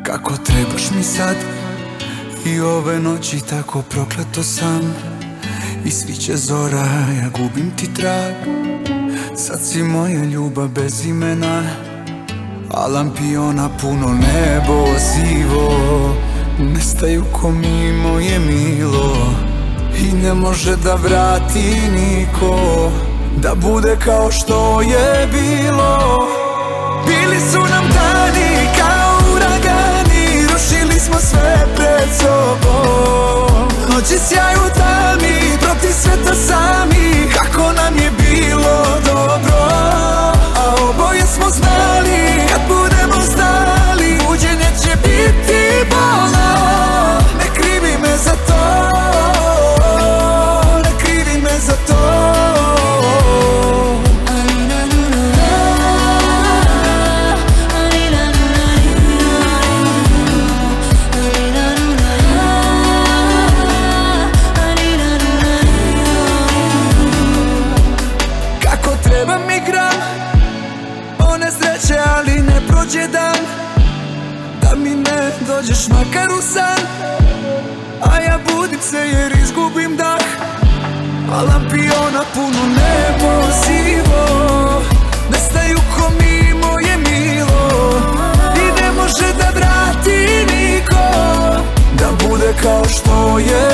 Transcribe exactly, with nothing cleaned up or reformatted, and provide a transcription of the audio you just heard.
Kako trebaš mi sad i ove noći tako prokleto sam. I sviće zora, ja gubim ti trag. Sad si moja ljubav bez imena, a lampiona puno nebo sivo. Nestaju ko mi moje milo i ne može da vrati niko, da bude kao što je bilo. Bili su nam dani kao uragani, rušili smo sve pred sobom. Noći sjaju tami, protiv sveta sami, kako nam je bilo dobro. A oboje smo znali, kad budemo stali, buđenje će biti bolno. Ne krivi me za to, ne krivi me za to. Treba mi gram one sreće, ali ne prođe dan da mi ne dođeš makar u san. A ja budim se jer izgubim dah, a lampiona puno nebo sivo. Nestaju ko mi moje milo i ne može da vrati niko, da bude kao što je